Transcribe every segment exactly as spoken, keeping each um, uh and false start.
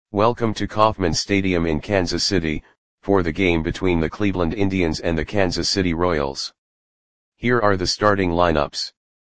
Welcome to Kauffman Stadium in Kansas City, for the game between the Cleveland Indians and the Kansas City Royals. Here are the starting lineups.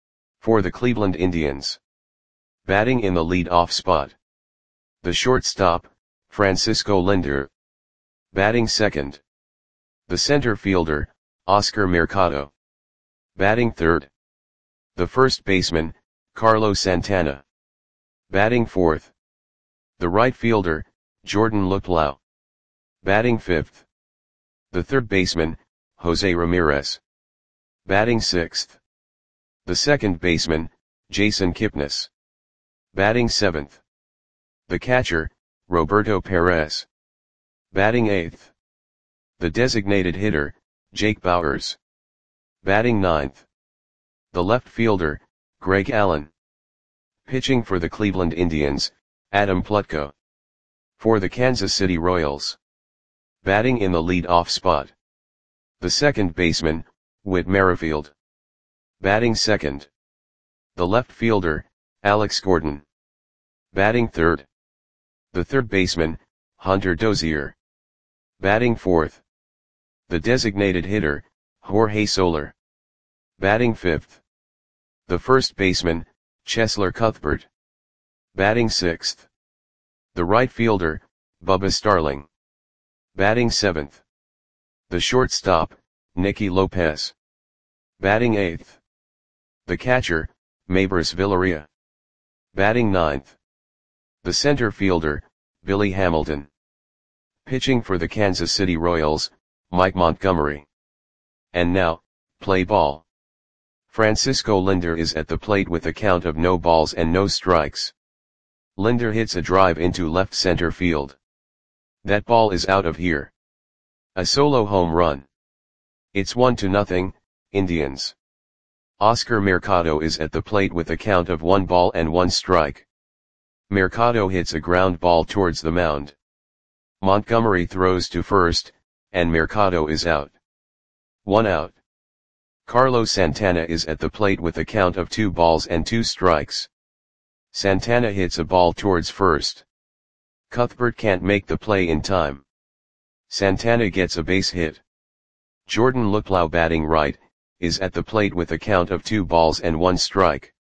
For the Cleveland Indians. Batting in the lead-off spot. The shortstop, Francisco Lindor. Batting second. The center fielder, Oscar Mercado. Batting third. The first baseman, Carlos Santana. Batting fourth. The right fielder, Jordan Luplow. Batting fifth. The third baseman, Jose Ramirez. Batting sixth. The second baseman, Jason Kipnis. Batting seventh. The catcher, Roberto Perez. Batting eighth. The designated hitter, Jake Bauers. Batting ninth. The left fielder, Greg Allen. Pitching for the Cleveland Indians, Adam Plutko. For the Kansas City Royals. Batting in the lead-off spot. The second baseman, Whit Merrifield. Batting second. The left fielder, Alex Gordon. Batting third. The third baseman, Hunter Dozier. Batting fourth. The designated hitter, Jorge Soler. Batting fifth. The first baseman, Cheslor Cuthbert. Batting sixth. The right fielder, Bubba Starling. Batting seventh. The shortstop, Nicky Lopez. Batting eighth. The catcher, Maybris Villaria. Batting ninth. The center fielder, Billy Hamilton. Pitching for the Kansas City Royals, Mike Montgomery. And now, play ball. Francisco Lindor is at the plate with a count of no balls and no strikes. Lindor hits a drive into left center field. That ball is out of here. A solo home run. It's one to nothing, Indians. Oscar Mercado is at the plate with a count of one ball and one strike. Mercado hits a ground ball towards the mound. Montgomery throws to first, and Mercado is out. One out. Carlos Santana is at the plate with a count of two balls and two strikes. Santana hits a ball towards first. Cuthbert can't make the play in time. Santana gets a base hit. Jordan Luplow, batting right, is at the plate with a count of two balls and one strike.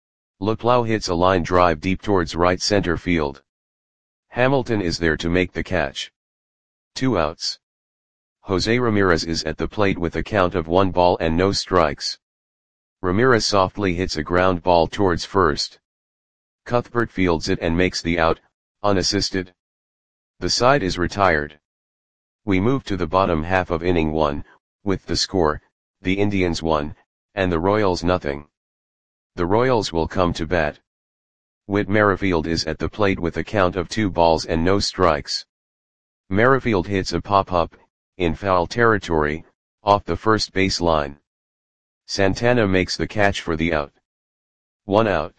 Luplow hits a line drive deep towards right center field. Hamilton is there to make the catch. Two outs. Jose Ramirez is at the plate with a count of one ball and no strikes. Ramirez softly hits a ground ball towards first. Cuthbert fields it and makes the out, unassisted. The side is retired. We move to the bottom half of inning one, with the score, the Indians one, and the Royals nothing. The Royals will come to bat. Whit Merrifield is at the plate with a count of two balls and no strikes. Merrifield hits a pop-up, in foul territory, off the first base line. Santana makes the catch for the out. One out.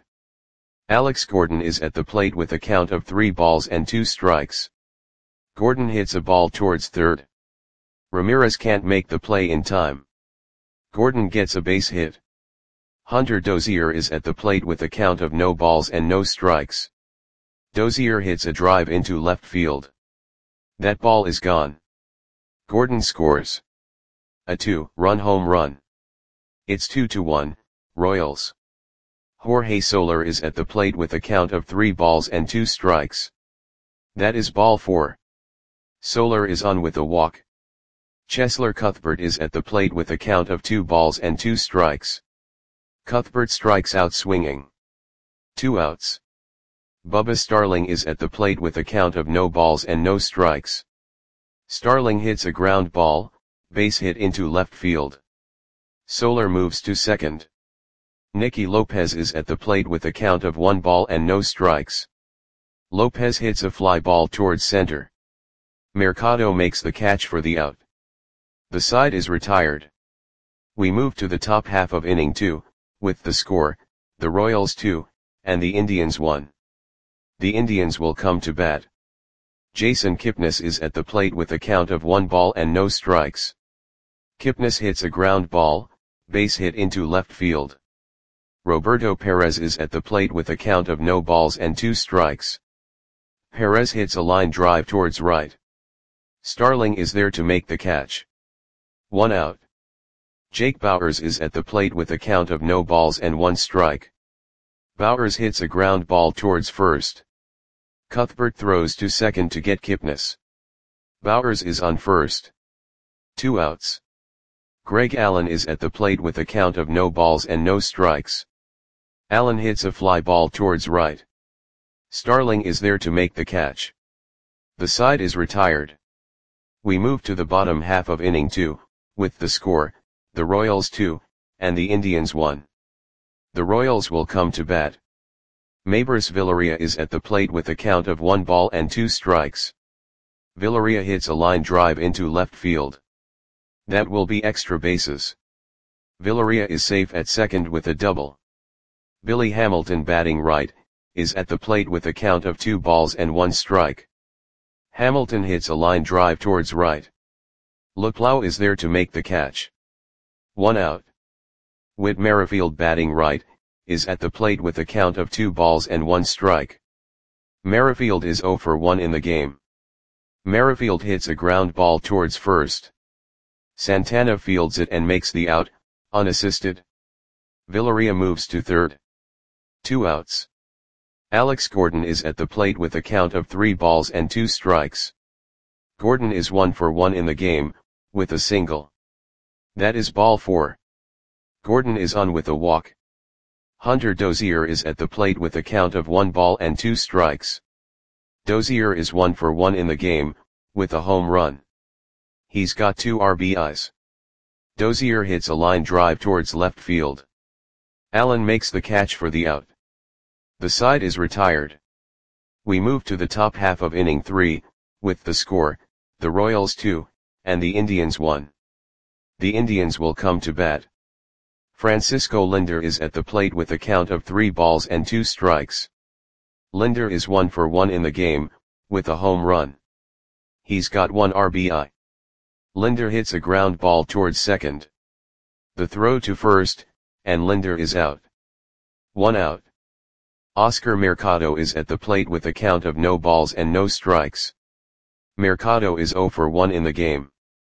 Alex Gordon is at the plate with a count of three balls and two strikes. Gordon hits a ball towards third. Ramirez can't make the play in time. Gordon gets a base hit. Hunter Dozier is at the plate with a count of no balls and no strikes. Dozier hits a drive into left field. That ball is gone. Gordon scores a two-run home run. It's two to one, Royals. Jorge Soler is at the plate with a count of three balls and two strikes. That is ball four. Soler is on with a walk. Cheslor Cuthbert is at the plate with a count of two balls and two strikes. Cuthbert strikes out swinging. Two outs. Bubba Starling is at the plate with a count of no balls and no strikes. Starling hits a ground ball, base hit into left field. Soler moves to second. Nicky Lopez is at the plate with a count of one ball and no strikes. Lopez hits a fly ball towards center. Mercado makes the catch for the out. The side is retired. We move to the top half of inning two, with the score, the Royals two, and the Indians one. The Indians will come to bat. Jason Kipnis is at the plate with a count of one ball and no strikes. Kipnis hits a ground ball, base hit into left field. Roberto Perez is at the plate with a count of no balls and two strikes. Perez hits a line drive towards right. Starling is there to make the catch. One out. Jake Bauers is at the plate with a count of no balls and one strike. Bauers hits a ground ball towards first. Cuthbert throws to second to get Kipnis. Bauers is on first. Two outs. Greg Allen is at the plate with a count of no balls and no strikes. Allen hits a fly ball towards right. Starling is there to make the catch. The side is retired. We move to the bottom half of inning two, with the score, the Royals two, and the Indians one. The Royals will come to bat. Maybers Villaria is at the plate with a count of one ball and two strikes. Villaria hits a line drive into left field. That will be extra bases. Villaria is safe at second with a double. Billy Hamilton, batting right, is at the plate with a count of two balls and one strike. Hamilton hits a line drive towards right. Luplow is there to make the catch. One out. Whit Merrifield, batting right, is at the plate with a count of two balls and one strike. Merrifield is oh for one in the game. Merrifield hits a ground ball towards first. Santana fields it and makes the out, unassisted. Villaria moves to third. Two outs. Alex Gordon is at the plate with a count of three balls and two strikes. Gordon is one for one in the game, with a single. That is ball four. Gordon is on with a walk. Hunter Dozier is at the plate with a count of one ball and two strikes. Dozier is one for one in the game, with a home run. He's got two R B Is. Dozier hits a line drive towards left field. Allen makes the catch for the out. The side is retired. We move to the top half of inning three, with the score, the Royals two, and the Indians one. The Indians will come to bat. Francisco Lindor is at the plate with a count of three balls and two strikes. Lindor is one for one in the game, with a home run. He's got one R B I. Lindor hits a ground ball towards second. The throw to first, and Lindor is out. One out. Oscar Mercado is at the plate with a count of no balls and no strikes. Mercado is oh for one in the game.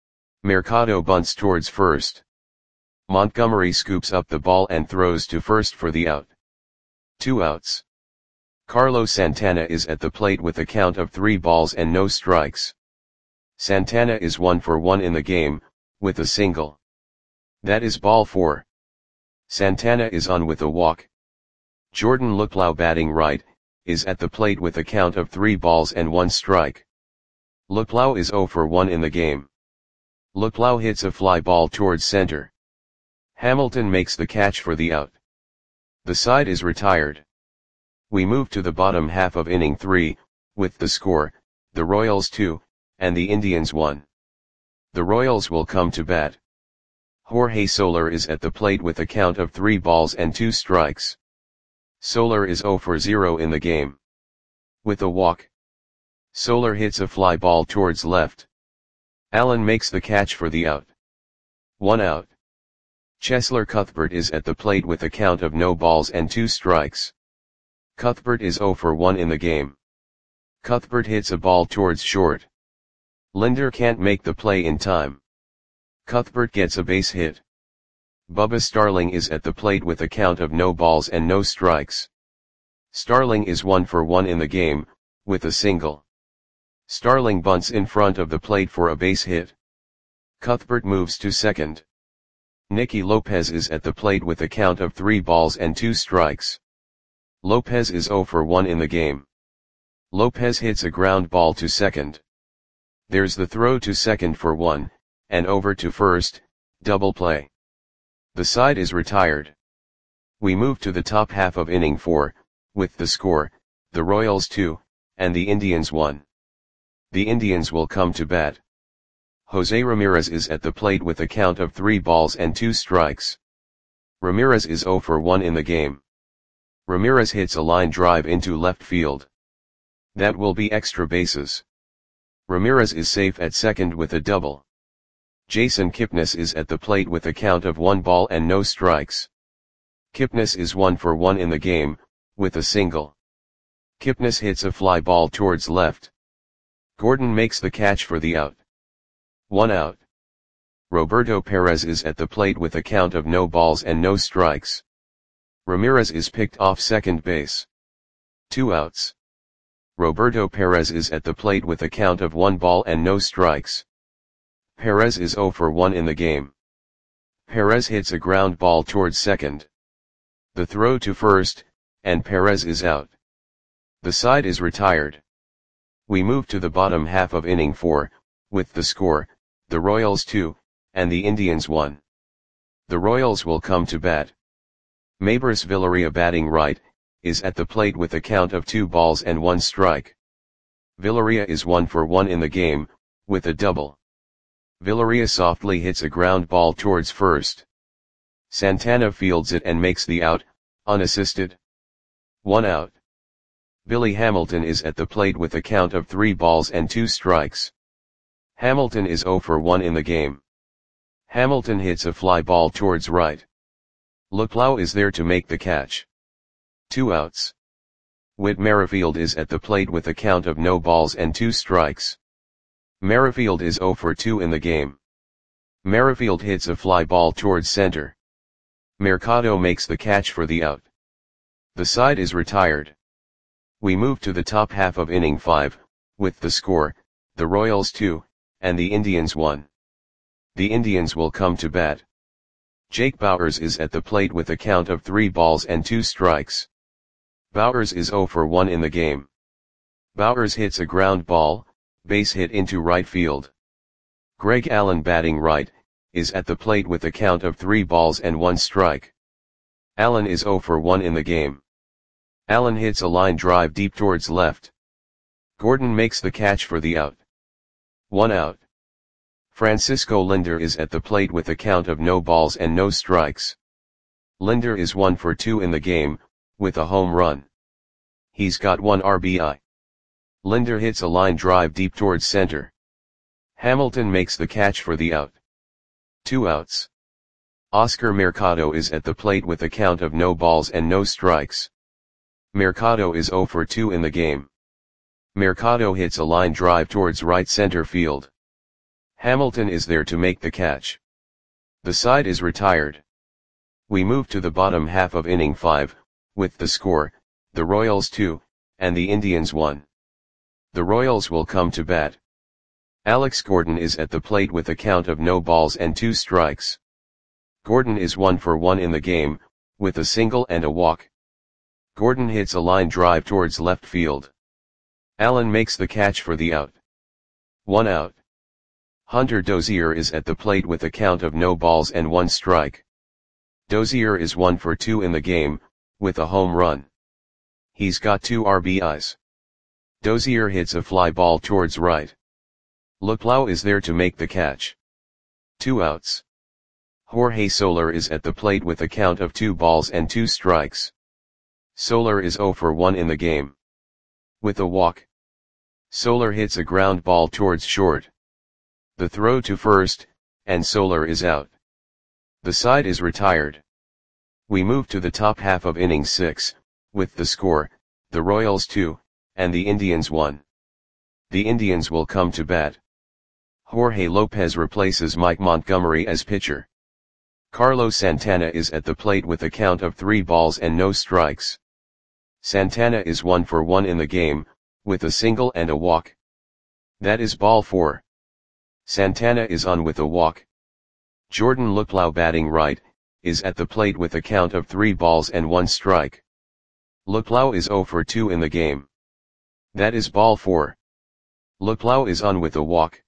Mercado bunts towards first. Montgomery scoops up the ball and throws to first for the out. Two outs. Carlos Santana is at the plate with a count of three balls and no strikes. Santana is one for one in the game, with a single. That is ball four. Santana is on with a walk. Jordan Luplow, batting right, is at the plate with a count of three balls and one strike. Luplow is oh for one in the game. Luplow hits a fly ball towards center. Hamilton makes the catch for the out. The side is retired. We move to the bottom half of inning three, with the score, the Royals two, and the Indians one. The Royals will come to bat. Jorge Soler is at the plate with a count of three balls and two strikes. Soler is oh for zero in the game. With a walk. Soler hits a fly ball towards left. Allen makes the catch for the out. One out. Cheslor Cuthbert is at the plate with a count of no balls and two strikes. Cuthbert is oh for one in the game. Cuthbert hits a ball towards short. Lindor can't make the play in time. Cuthbert gets a base hit. Bubba Starling is at the plate with a count of no balls and no strikes. Starling is one for one in the game, with a single. Starling bunts in front of the plate for a base hit. Cuthbert moves to second. Nicky Lopez is at the plate with a count of three balls and two strikes. Lopez is oh for one in the game. Lopez hits a ground ball to second. There's the throw to second for one, and over to first, double play. The side is retired. We move to the top half of inning four, with the score, the Royals two, and the Indians one. The Indians will come to bat. Jose Ramirez is at the plate with a count of three balls and two strikes. Ramirez is oh for one in the game. Ramirez hits a line drive into left field. That will be extra bases. Ramirez is safe at second with a double. Jason Kipnis is at the plate with a count of one ball and no strikes. Kipnis is one for one in the game, with a single. Kipnis hits a fly ball towards left. Gordon makes the catch for the out. One out. Roberto Perez is at the plate with a count of no balls and no strikes. Ramirez is picked off second base. Two outs. Roberto Perez is at the plate with a count of one ball and no strikes. Perez is zero for one in the game. Perez hits a ground ball towards second. The throw to first, and Perez is out. The side is retired. We move to the bottom half of inning four, with the score, the Royals two, and the Indians one. The Royals will come to bat. Maybers Villaria, batting right, is at the plate with a count of two balls and one strike. Villaria is one for one in the game, with a double. Villaria softly hits a ground ball towards first. Santana fields it and makes the out, unassisted. One out. Billy Hamilton is at the plate with a count of three balls and two strikes. Hamilton is zero for one in the game. Hamilton hits a fly ball towards right. Luplow is there to make the catch. Two outs. Whit Merrifield is at the plate with a count of no balls and two strikes. Merrifield is zero for two in the game. Merrifield hits a fly ball towards center. Mercado makes the catch for the out. The side is retired. We move to the top half of inning five, with the score, the Royals two, and the Indians one. The Indians will come to bat. Jake Bauers is at the plate with a count of three balls and two strikes. Bauers is zero for one in the game. Bauers hits a ground ball, base hit into right field. Greg Allen, batting right, is at the plate with a count of three balls and one strike. Allen is zero for one in the game. Allen hits a line drive deep towards left. Gordon makes the catch for the out. One out. Francisco Lindor is at the plate with a count of no balls and no strikes. Lindor is one for two in the game, with a home run. He's got one R B I. Lindor hits a line drive deep towards center. Hamilton makes the catch for the out. Two outs. Oscar Mercado is at the plate with a count of no balls and no strikes. Mercado is zero for two in the game. Mercado hits a line drive towards right center field. Hamilton is there to make the catch. The side is retired. We move to the bottom half of inning five, with the score, the Royals two, and the Indians one. The Royals will come to bat. Alex Gordon is at the plate with a count of no balls and two strikes. Gordon is one for one in the game, with a single and a walk. Gordon hits a line drive towards left field. Allen makes the catch for the out. One out. Hunter Dozier is at the plate with a count of no balls and one strike. Dozier is one for two in the game, with a home run. He's got two R B Is. Dozier hits a fly ball towards right. Luplow is there to make the catch. Two outs. Jorge Soler is at the plate with a count of two balls and two strikes. Soler is zero for one in the game. With a walk. Soler hits a ground ball towards short. The throw to first, and Soler is out. The side is retired. We move to the top half of inning six, with the score, the Royals two, and the Indians one. The Indians will come to bat. Jorge Lopez replaces Mike Montgomery as pitcher. Carlos Santana is at the plate with a count of three balls and no strikes. Santana is one for one in the game, with a single and a walk. That is ball four. Santana is on with a walk. Jordan Luplow, batting right, is at the plate with a count of three balls and one strike. Luplow is zero for two in the game. That is ball four. Luplow is on with a walk.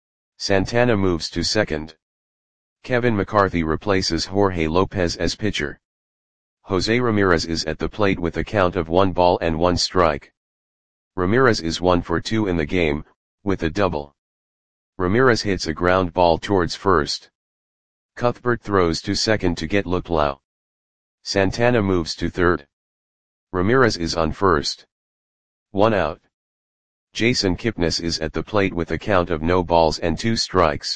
Santana moves to second. Kevin McCarthy replaces Jorge Lopez as pitcher. Jose Ramirez is at the plate with a count of one ball and one strike. Ramirez is one for two in the game, with a double. Ramirez hits a ground ball towards first. Cuthbert throws to second to get Luplow. Santana moves to third. Ramirez is on first. One out. Jason Kipnis is at the plate with a count of no balls and two strikes.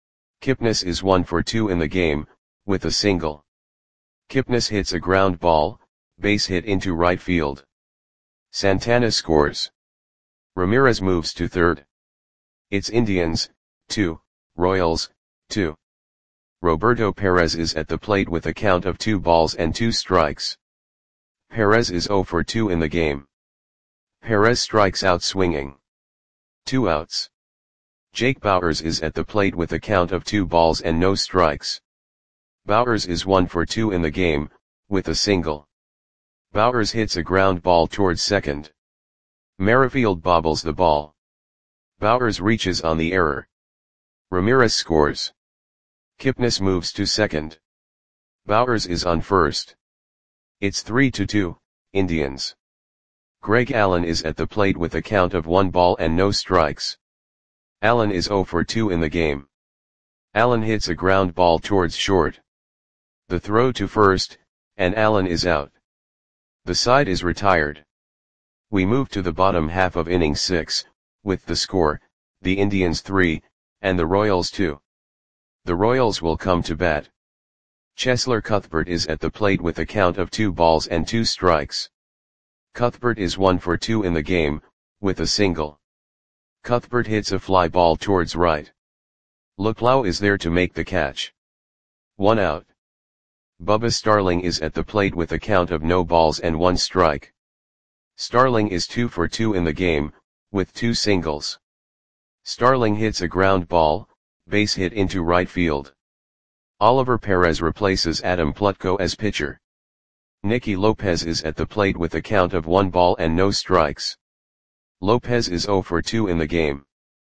Kipnis is one for two in the game, with a single. Kipnis hits a ground ball, base hit into right field. Santana scores. Ramirez moves to third. It's Indians, two, Royals, two. Roberto Perez is at the plate with a count of two balls and two strikes. Perez is zero for two in the game. Perez strikes out swinging. Two outs. Jake Bauers is at the plate with a count of two balls and no strikes. Bauers is one for two in the game, with a single. Bauers hits a ground ball towards second. Merrifield bobbles the ball. Bauers reaches on the error. Ramirez scores. Kipnis moves to second. Bauers is on first. It's three to two, Indians. Greg Allen is at the plate with a count of one ball and no strikes. Allen is zero for two in the game. Allen hits a ground ball towards short. The throw to first, and Allen is out. The side is retired. We move to the bottom half of inning six, with the score, the Indians three, and the Royals two. The Royals will come to bat. Cheslor Cuthbert is at the plate with a count of two balls and two strikes. Cuthbert is one for two in the game, with a single. Cuthbert hits a fly ball towards right. Luplow is there to make the catch. One out. Bubba Starling is at the plate with a count of no balls and one strike. Starling is two for two in the game, with two singles. Starling hits a ground ball, base hit into right field. Oliver Perez replaces Adam Plutko as pitcher. Nicky Lopez is at the plate with a count of one ball and no strikes. Lopez is zero for two in the game.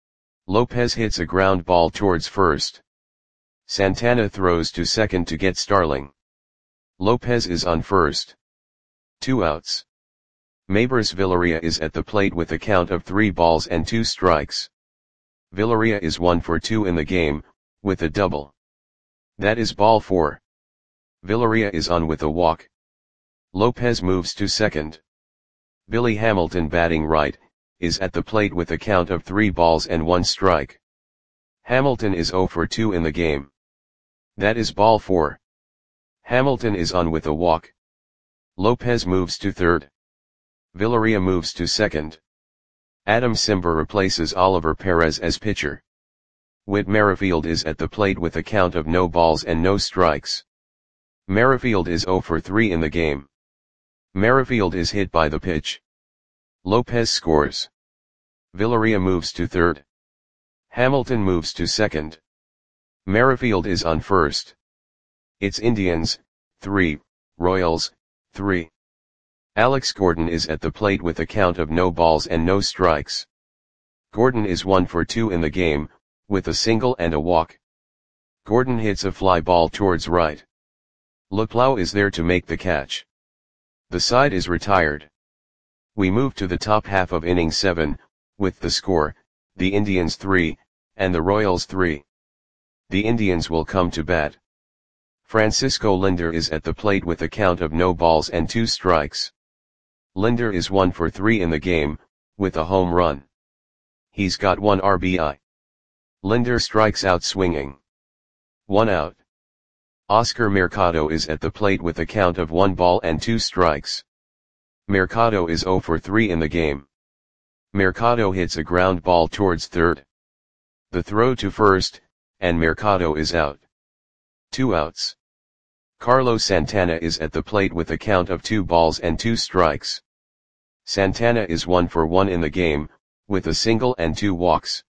Lopez hits a ground ball towards first. Santana throws to second to get Starling. Lopez is on first. Two outs. Maybers Villaria is at the plate with a count of three balls and two strikes. Villaria is one for two in the game, with a double. That is ball four. Villaria is on with a walk. Lopez moves to second. Billy Hamilton, batting right, is at the plate with a count of three balls and one strike. Hamilton is zero for two in the game. That is ball four. Hamilton is on with a walk. Lopez moves to third. Villaria moves to second. Adam Simber replaces Oliver Perez as pitcher. Whit Merrifield is at the plate with a count of no balls and no strikes. Merrifield is zero for three in the game. Merrifield is hit by the pitch. Lopez scores. Villaria moves to third. Hamilton moves to second. Merrifield is on first. It's Indians, three, Royals, three. Alex Gordon is at the plate with a count of no balls and no strikes. Gordon is one for two in the game, with a single and a walk. Gordon hits a fly ball towards right. Luplow is there to make the catch. The side is retired. We move to the top half of inning seven, with the score, the Indians three, and the Royals three. The Indians will come to bat. Francisco Lindor is at the plate with a count of no balls and two strikes. Lindor is one for three in the game, with a home run. He's got one R B I. Lindor strikes out swinging. One out. Oscar Mercado is at the plate with a count of one ball and two strikes. Mercado is zero for three in the game. Mercado hits a ground ball towards third. The throw to first, and Mercado is out. Two outs. Carlos Santana is at the plate with a count of two balls and two strikes. Santana is one for one in the game, with a single and two walks.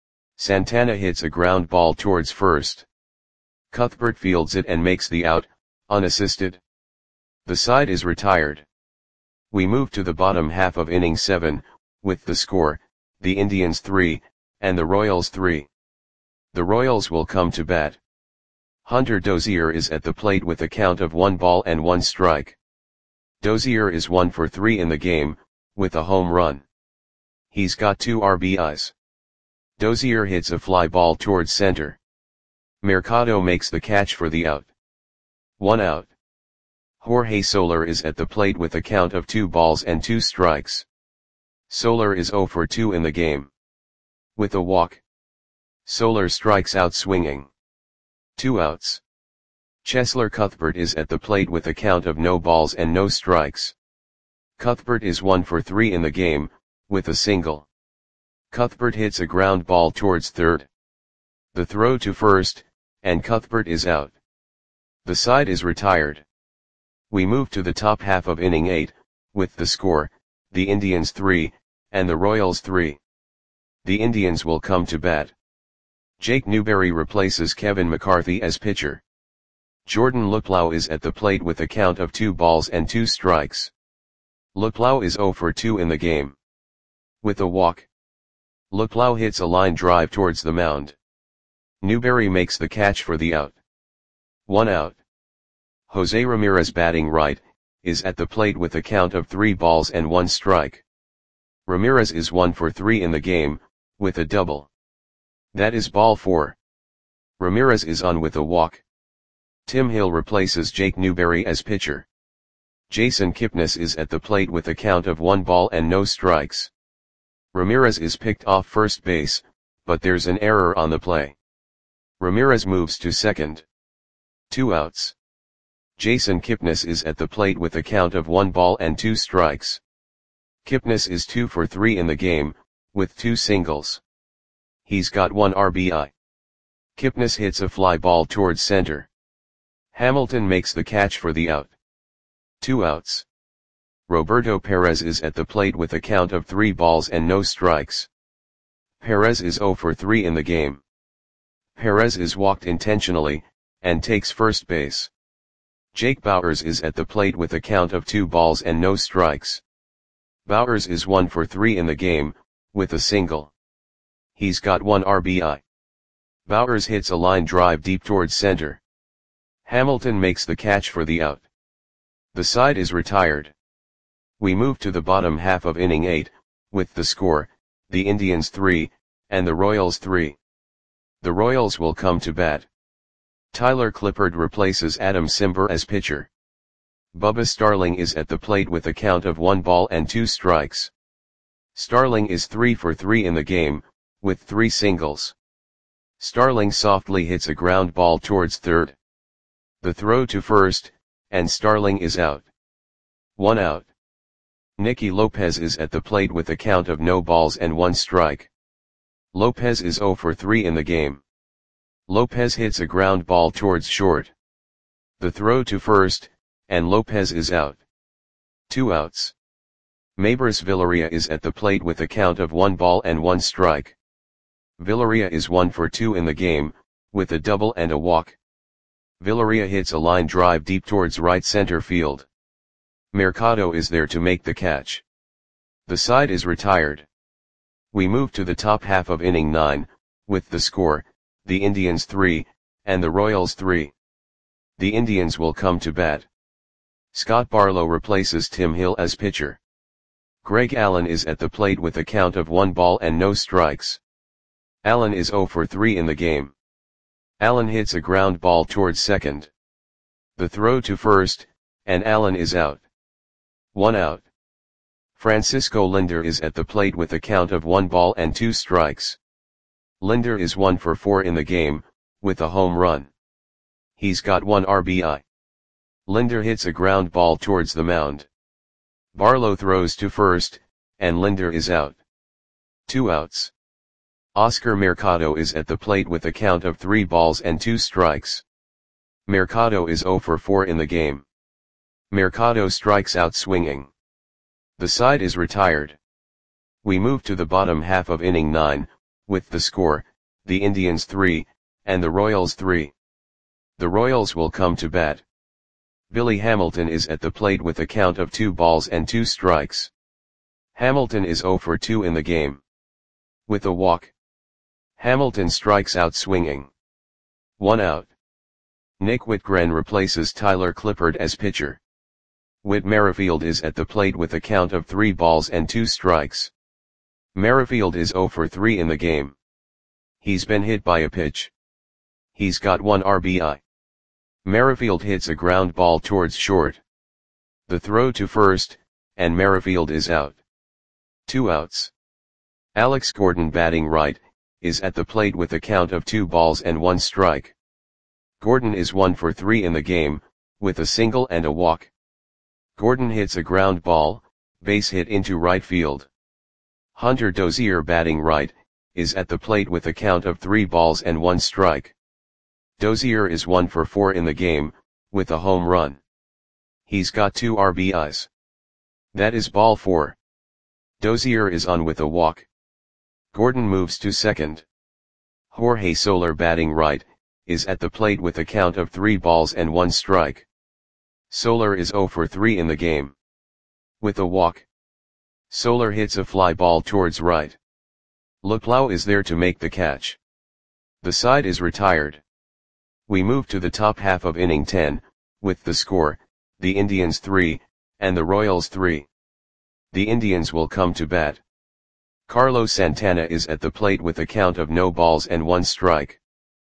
Santana hits a ground ball towards first. Cuthbert fields it and makes the out, unassisted. The side is retired. We move to the bottom half of inning seven, with the score, the Indians three, and the Royals three. The Royals will come to bat. Hunter Dozier is at the plate with a count of one ball and one strike. Dozier is one for three in the game, with a home run. He's got two R B Is. Dozier hits a fly ball towards center. Mercado makes the catch for the out. One out. Jorge Soler is at the plate with a count of two balls and two strikes. Soler is zero for two in the game. With a walk. Soler strikes out swinging. Two outs. Cheslor Cuthbert is at the plate with a count of no balls and no strikes. Cuthbert is one for three in the game, with a single. Cuthbert hits a ground ball towards third. The throw to first, and Cuthbert is out. The side is retired. We move to the top half of inning eight, with the score, the Indians three, and the Royals three. The Indians will come to bat. Jake Newberry replaces Kevin McCarthy as pitcher. Jordan Luplow is at the plate with a count of two balls and two strikes. Luplow is zero for two in the game. With a walk. Luplow hits a line drive towards the mound. Newberry makes the catch for the out. One out. Jose Ramirez, batting right, is at the plate with a count of three balls and one strike. Ramirez is one for three in the game, with a double. That is ball four. Ramirez is on with a walk. Tim Hill replaces Jake Newberry as pitcher. Jason Kipnis is at the plate with a count of one ball and no strikes. Ramirez is picked off first base, but there's an error on the play. Ramirez moves to second. Two outs. Jason Kipnis is at the plate with a count of one ball and two strikes. Kipnis is two for three in the game, with two singles. He's got one R B I. Kipnis hits a fly ball towards center. Hamilton makes the catch for the out. Two outs. Roberto Perez is at the plate with a count of three balls and no strikes. Perez is zero for three in the game. Perez is walked intentionally, and takes first base. Jake Bauers is at the plate with a count of two balls and no strikes. Bauers is one for three in the game, with a single. He's got one R B I. Bauers hits a line drive deep towards center. Hamilton makes the catch for the out. The side is retired. We move to the bottom half of inning eight, with the score, the Indians three, and the Royals three. The Royals will come to bat. Tyler Clippard replaces Adam Cimber as pitcher. Bubba Starling is at the plate with a count of one ball and two strikes. Starling is three for three in the game, with three singles. Starling softly hits a ground ball towards third. The throw to first, and Starling is out. One out. Nicky Lopez is at the plate with a count of no balls and one strike. Lopez is zero for three in the game. Lopez hits a ground ball towards short. The throw to first, and Lopez is out. Two outs. Maybers Villaria is at the plate with a count of one ball and one strike. Villaria is one for two in the game, with a double and a walk. Villaria hits a line drive deep towards right center field. Mercado is there to make the catch. The side is retired. We move to the top half of inning nine, with the score, the Indians three, and the Royals three. The Indians will come to bat. Scott Barlow replaces Tim Hill as pitcher. Greg Allen is at the plate with a count of one ball and no strikes. Allen is zero for three in the game. Allen hits a ground ball towards second. The throw to first, and Allen is out. One out. Francisco Lindor is at the plate with a count of one ball and two strikes. Lindor is one for four in the game, with a home run. He's got one R B I. Lindor hits a ground ball towards the mound. Barlow throws to first, and Lindor is out. Two outs. Oscar Mercado is at the plate with a count of three balls and two strikes. Mercado is zero for four in the game. Mercado strikes out swinging. The side is retired. We move to the bottom half of inning nine, with the score, the Indians three, and the Royals three. The Royals will come to bat. Billy Hamilton is at the plate with a count of two balls and two strikes. Hamilton is zero for two in the game. With a walk. Hamilton strikes out swinging. One out. Nick Whitgren replaces Tyler Clippard as pitcher. Whit Merrifield is at the plate with a count of three balls and two strikes. Merrifield is zero for three in the game. He's been hit by a pitch. He's got one R B I. Merrifield hits a ground ball towards short. The throw to first, and Merrifield is out. Two outs. Alex Gordon, batting right, is at the plate with a count of two balls and one strike. Gordon is one for three in the game, with a single and a walk. Gordon hits a ground ball, base hit into right field. Hunter Dozier, batting right, is at the plate with a count of three balls and one strike. Dozier is one for four in the game, with a home run. He's got two R B Is. That is ball four. Dozier is on with a walk. Gordon moves to second. Jorge Soler, batting right, is at the plate with a count of three balls and one strike. Soler is zero for three in the game. With a walk, Soler hits a fly ball towards right. Luplow is there to make the catch. The side is retired. We move to the top half of inning ten, with the score, the Indians three, and the Royals three. The Indians will come to bat. Carlos Santana is at the plate with a count of no balls and one strike.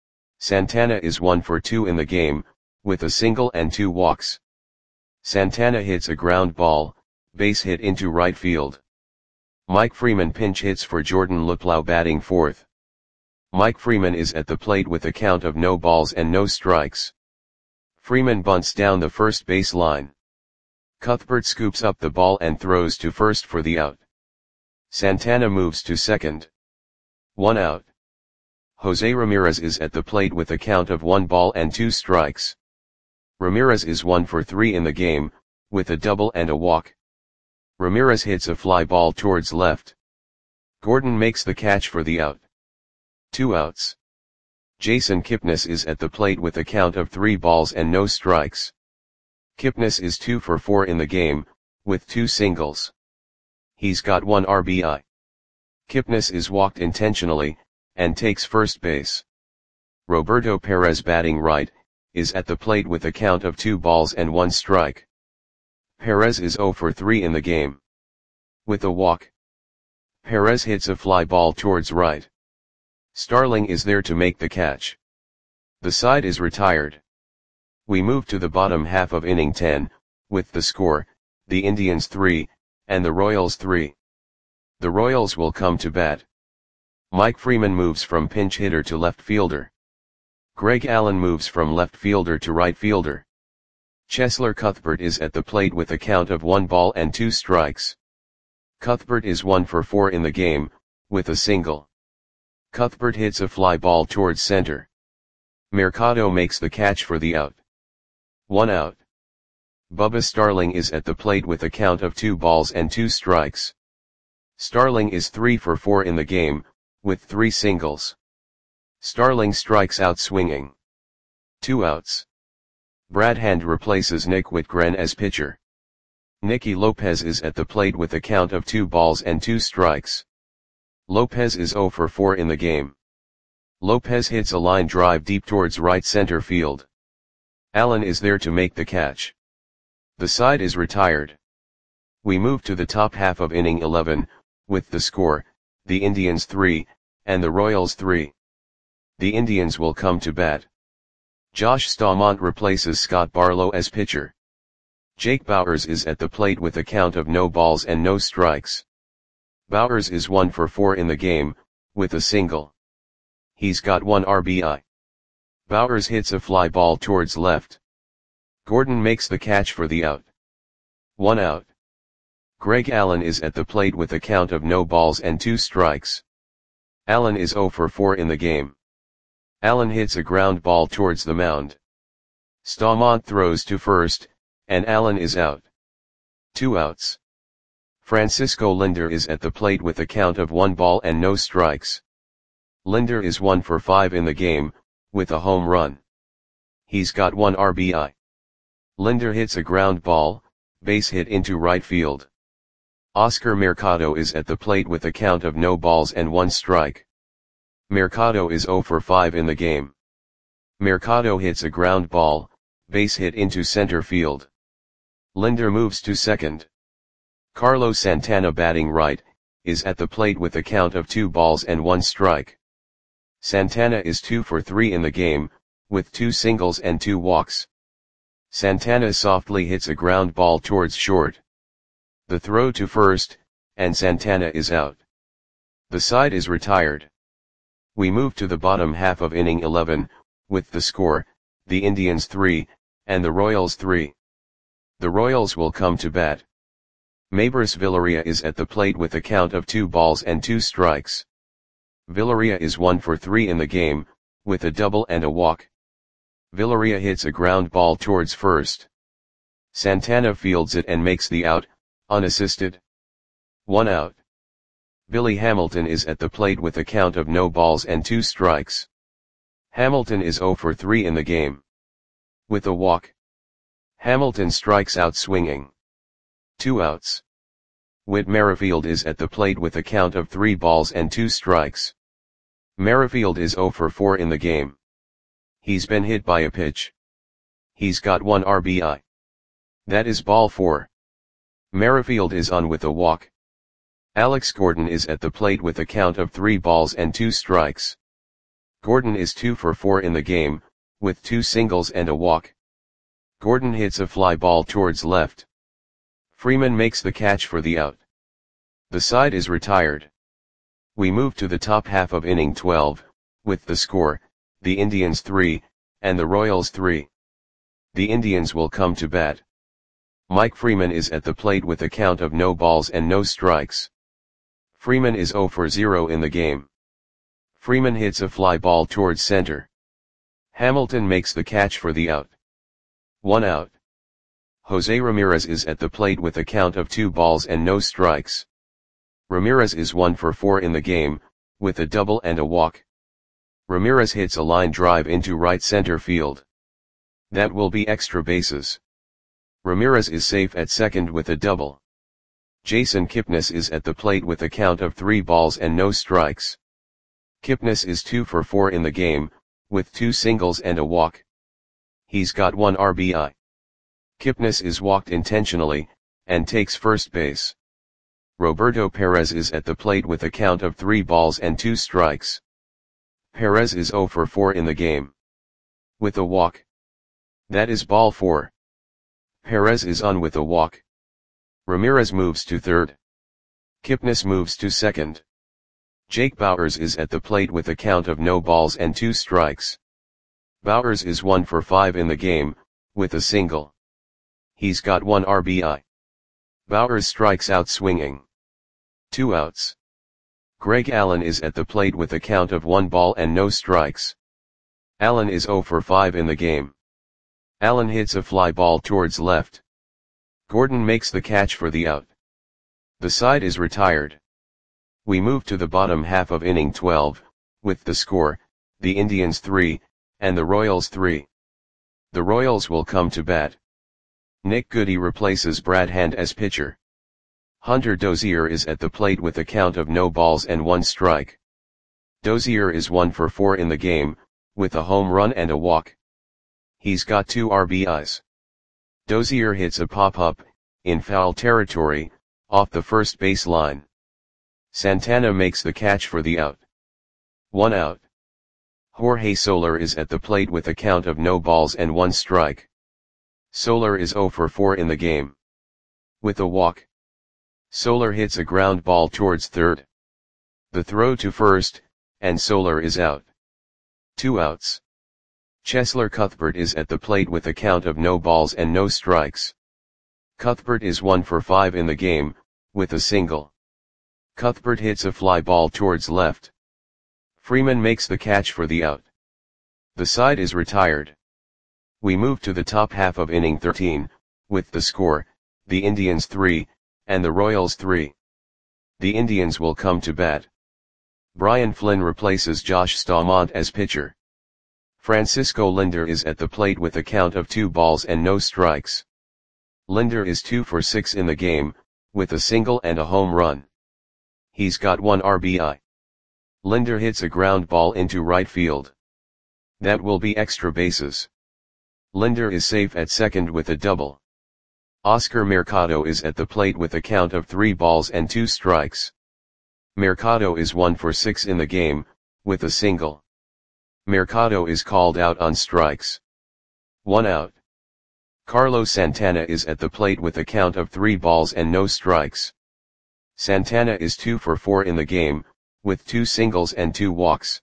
Santana is one for two in the game, with a single and two walks. Santana hits a ground ball, base hit into right field. Mike Freeman pinch hits for Jordan Luplow, batting fourth. Mike Freeman is at the plate with a count of no balls and no strikes. Freeman bunts down the first base line. Cuthbert scoops up the ball and throws to first for the out. Santana moves to second. One out. Jose Ramirez is at the plate with a count of one ball and two strikes. Ramirez is one for three in the game, with a double and a walk. Ramirez hits a fly ball towards left. Gordon makes the catch for the out. Two outs. Jason Kipnis is at the plate with a count of three balls and no strikes. Kipnis is two for four in the game, with two singles. He's got one R B I. Kipnis is walked intentionally, and takes first base. Roberto Perez, batting right, is at the plate with a count of two balls and one strike. Perez is zero for three in the game. With a walk, Perez hits a fly ball towards right. Starling is there to make the catch. The side is retired. We move to the bottom half of inning ten, with the score, the Indians three, and the Royals three. The Royals will come to bat. Mike Freeman moves from pinch hitter to left fielder. Greg Allen moves from left fielder to right fielder. Cheslor Cuthbert is at the plate with a count of one ball and two strikes. Cuthbert is one for four in the game, with a single. Cuthbert hits a fly ball towards center. Mercado makes the catch for the out. One out. Bubba Starling is at the plate with a count of two balls and two strikes. Starling is three for four in the game, with three singles. Starling strikes out swinging. Two outs. Brad Hand replaces Nick Whitgren as pitcher. Nicky Lopez is at the plate with a count of two balls and two strikes. Lopez is zero for four in the game. Lopez hits a line drive deep towards right center field. Allen is there to make the catch. The side is retired. We move to the top half of inning eleven, with the score, the Indians three, and the Royals three. The Indians will come to bat. Josh Staumont replaces Scott Barlow as pitcher. Jake Bauers is at the plate with a count of no balls and no strikes. Bauers is one for four in the game, with a single. He's got one R B I. Bauers hits a fly ball towards left. Gordon makes the catch for the out. One out. Greg Allen is at the plate with a count of no balls and two strikes. Allen is zero for four in the game. Allen hits a ground ball towards the mound. Staumont throws to first, and Allen is out. Two outs. Francisco Lindor is at the plate with a count of one ball and no strikes. Lindor is one for five in the game, with a home run. He's got one R B I. Lindor hits a ground ball, base hit into right field. Oscar Mercado is at the plate with a count of no balls and one strike. Mercado is zero for five in the game. Mercado hits a ground ball, base hit into center field. Lindor moves to second. Carlos Santana, batting right, is at the plate with a count of two balls and one strike. Santana is two for three in the game, with two singles and two walks. Santana softly hits a ground ball towards short. The throw to first, and Santana is out. The side is retired. We move to the bottom half of inning eleven, with the score, the Indians three, and the Royals three. The Royals will come to bat. Maybris Villaria is at the plate with a count of two balls and two strikes. Villaria is one for three in the game, with a double and a walk. Villaria hits a ground ball towards first. Santana fields it and makes the out, unassisted. One out. Billy Hamilton is at the plate with a count of no balls and two strikes. Hamilton is zero for three in the game. With a walk. Hamilton strikes out swinging. Two outs. Whit Merrifield is at the plate with a count of three balls and two strikes. Merrifield is zero for four in the game. He's been hit by a pitch. He's got one R B I. That is ball four. Merrifield is on with a walk. Alex Gordon is at the plate with a count of three balls and two strikes. Gordon is two for four in the game, with two singles and a walk. Gordon hits a fly ball towards left. Freeman makes the catch for the out. The side is retired. We move to the top half of inning twelve, with the score, the Indians three, and the Royals three. The Indians will come to bat. Mike Freeman is at the plate with a count of no balls and no strikes. Freeman is zero for zero in the game. Freeman hits a fly ball towards center. Hamilton makes the catch for the out. One out. Jose Ramirez is at the plate with a count of two balls and no strikes. Ramirez is one for four in the game, with a double and a walk. Ramirez hits a line drive into right center field. That will be extra bases. Ramirez is safe at second with a double. Jason Kipnis is at the plate with a count of three balls and no strikes. Kipnis is two for four in the game, with two singles and a walk. He's got one R B I. Kipnis is walked intentionally, and takes first base. Roberto Perez is at the plate with a count of three balls and two strikes. Perez is zero for four in the game. With a walk. That is ball four. Perez is on with a walk. Ramirez moves to third. Kipnis moves to second. Jake Bauers is at the plate with a count of no balls and two strikes. Bauers is one for five in the game, with a single. He's got one R B I. Bauers strikes out swinging. Two outs. Greg Allen is at the plate with a count of one ball and no strikes. Allen is zero for five in the game. Allen hits a fly ball towards left. Gordon makes the catch for the out. The side is retired. We move to the bottom half of inning twelve, with the score, the Indians three, and the Royals three. The Royals will come to bat. Nick Goody replaces Brad Hand as pitcher. Hunter Dozier is at the plate with a count of no balls and one strike. Dozier is one for four in the game, with a home run and a walk. He's got two R B Is. Dozier hits a pop-up, in foul territory, off the first base line. Santana makes the catch for the out. One out. Jorge Soler is at the plate with a count of no balls and one strike. Soler is zero for four in the game. With a walk. Soler hits a ground ball towards third. The throw to first, and Soler is out. Two outs. Cheslor Cuthbert is at the plate with a count of no balls and no strikes. Cuthbert is one for five in the game, with a single. Cuthbert hits a fly ball towards left. Freeman makes the catch for the out. The side is retired. We move to the top half of inning thirteen, with the score, the Indians three, and the Royals three. The Indians will come to bat. Brian Flynn replaces Josh Staumont as pitcher. Francisco Lindor is at the plate with a count of two balls and no strikes. Lindor is two for six in the game, with a single and a home run. He's got one R B I. Lindor hits a ground ball into right field. That will be extra bases. Lindor is safe at second with a double. Oscar Mercado is at the plate with a count of three balls and two strikes. Mercado is one for six in the game, with a single. Mercado is called out on strikes. One out. Carlos Santana is at the plate with a count of three balls and no strikes. Santana is two for four in the game, with two singles and two walks.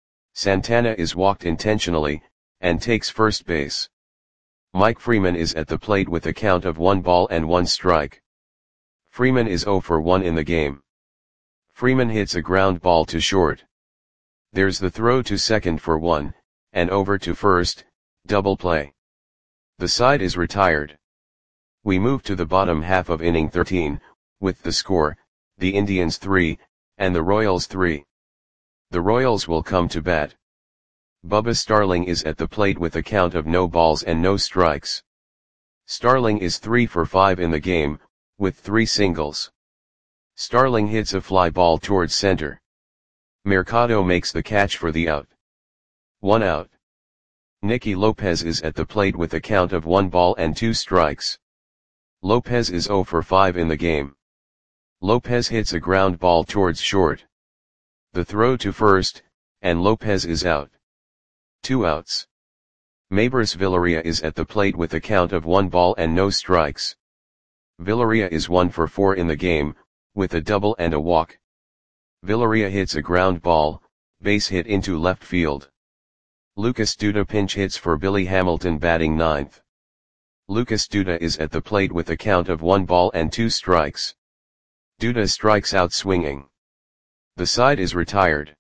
Santana is walked intentionally, and takes first base. Mike Freeman is at the plate with a count of one ball and one strike. Freeman is zero for one in the game. Freeman hits a ground ball to short. There's the throw to second for one, and over to first, double play. The side is retired. We move to the bottom half of inning thirteen, with the score, the Indians three, and the Royals three. The Royals will come to bat. Bubba Starling is at the plate with a count of no balls and no strikes. Starling is three for five in the game, with three singles. Starling hits a fly ball towards center. Mercado makes the catch for the out. One out. Nicky Lopez is at the plate with a count of one ball and two strikes. Lopez is zero for five in the game. Lopez hits a ground ball towards short. The throw to first, and Lopez is out. Two outs. Maybers Villaria is at the plate with a count of one ball and no strikes. Villaria is one for four in the game, with a double and a walk. Villaria hits a ground ball, base hit into left field. Lucas Duda pinch hits for Billy Hamilton batting ninth. Lucas Duda is at the plate with a count of one ball and two strikes. Duda strikes out swinging. The side is retired.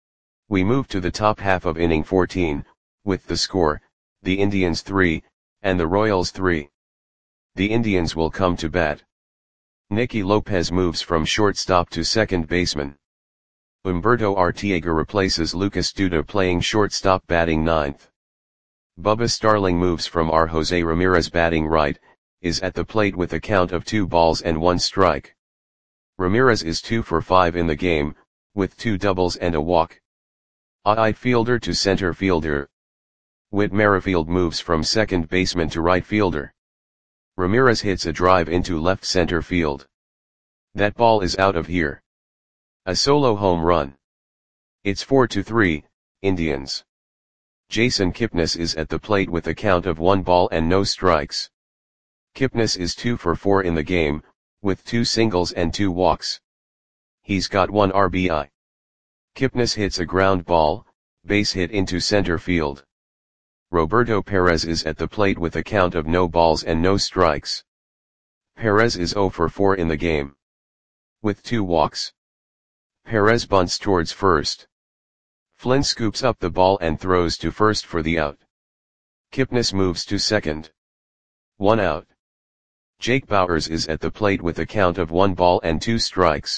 We move to the top half of inning fourteen, with the score, the Indians three, and the Royals three. The Indians will come to bat. Nicky Lopez moves from shortstop to second baseman. Humberto Arteaga replaces Lucas Duda playing shortstop batting ninth. Bubba Starling moves from R. Jose Ramirez batting right, is at the plate with a count of two balls and one strike. Ramirez is two for five in the game, with two doubles and a walk. Outfielder to center fielder. Whit Merrifield moves from second baseman to right fielder. Ramirez hits a drive into left center field. That ball is out of here. A solo home run. It's four to three, Indians. Jason Kipnis is at the plate with a count of one ball and no strikes. Kipnis is two for four in the game, with two singles and two walks. He's got one R B I. Kipnis hits a ground ball, base hit into center field. Roberto Perez is at the plate with a count of no balls and no strikes. Perez is zero for four in the game. With two walks. Perez bunts towards first. Flynn scoops up the ball and throws to first for the out. Kipnis moves to second. One out. Jake Bauers is at the plate with a count of one ball and two strikes.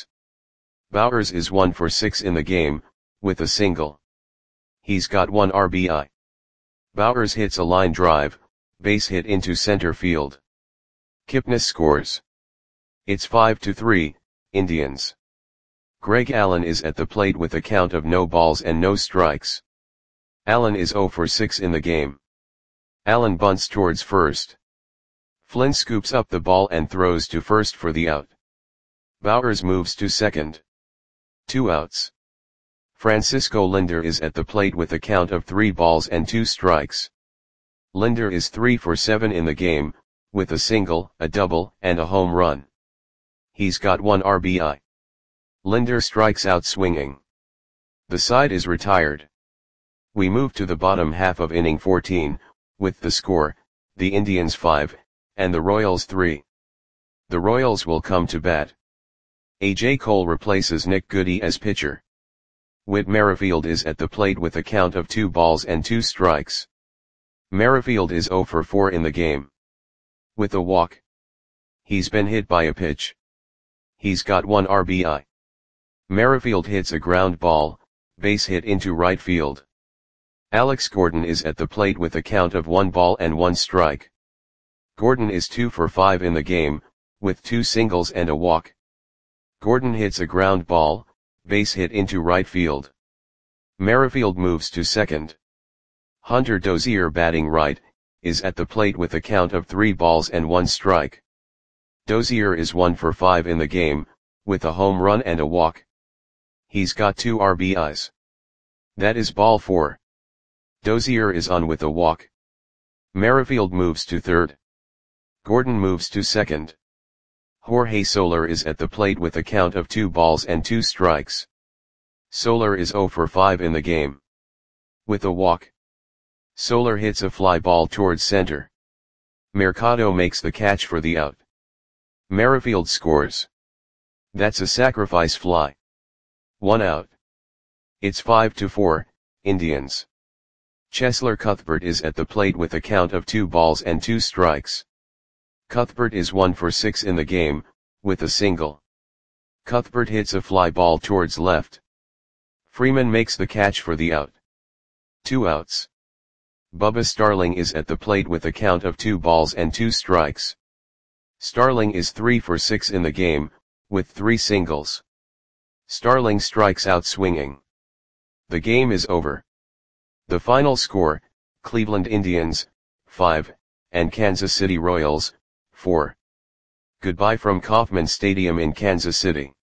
Bauers is one for six in the game, with a single. He's got one R B I. Bauers hits a line drive, base hit into center field. Kipnis scores. It's five to three, Indians. Greg Allen is at the plate with a count of no balls and no strikes. Allen is zero for six in the game. Allen bunts towards first. Flynn scoops up the ball and throws to first for the out. Bauers moves to second. Two outs. Francisco Linder is at the plate with a count of three balls and two strikes. Linder is three for seven in the game, with a single, a double, and a home run. He's got one R B I. Linder strikes out swinging. The side is retired. We move to the bottom half of inning fourteen, with the score, the Indians five, and the Royals three. The Royals will come to bat. A J Cole replaces Nick Goody as pitcher. Whit Merrifield is at the plate with a count of two balls and two strikes. Merrifield is zero for four in the game. With a walk. He's been hit by a pitch. He's got one R B I. Merrifield hits a ground ball, base hit into right field. Alex Gordon is at the plate with a count of one ball and one strike. Gordon is two for five in the game, with two singles and a walk. Gordon hits a ground ball, base hit into right field. Merrifield moves to second. Hunter Dozier batting right, is at the plate with a count of three balls and one strike. Dozier is one for five in the game, with a home run and a walk. He's got two R B Is. That is ball four. Dozier is on with a walk. Merrifield moves to third. Gordon moves to second. Jorge Soler is at the plate with a count of two balls and two strikes. Soler is zero for five in the game. With a walk. Soler hits a fly ball towards center. Mercado makes the catch for the out. Merrifield scores. That's a sacrifice fly. One out. It's five to four, Indians. Cheslor Cuthbert is at the plate with a count of two balls and two strikes. Cuthbert is one for six in the game, with a single. Cuthbert hits a fly ball towards left. Freeman makes the catch for the out. Two outs. Bubba Starling is at the plate with a count of two balls and two strikes. Starling is three for six in the game, with three singles. Starling strikes out swinging. The game is over. The final score, Cleveland Indians, five, and Kansas City Royals, four. Goodbye from Kauffman Stadium in Kansas City.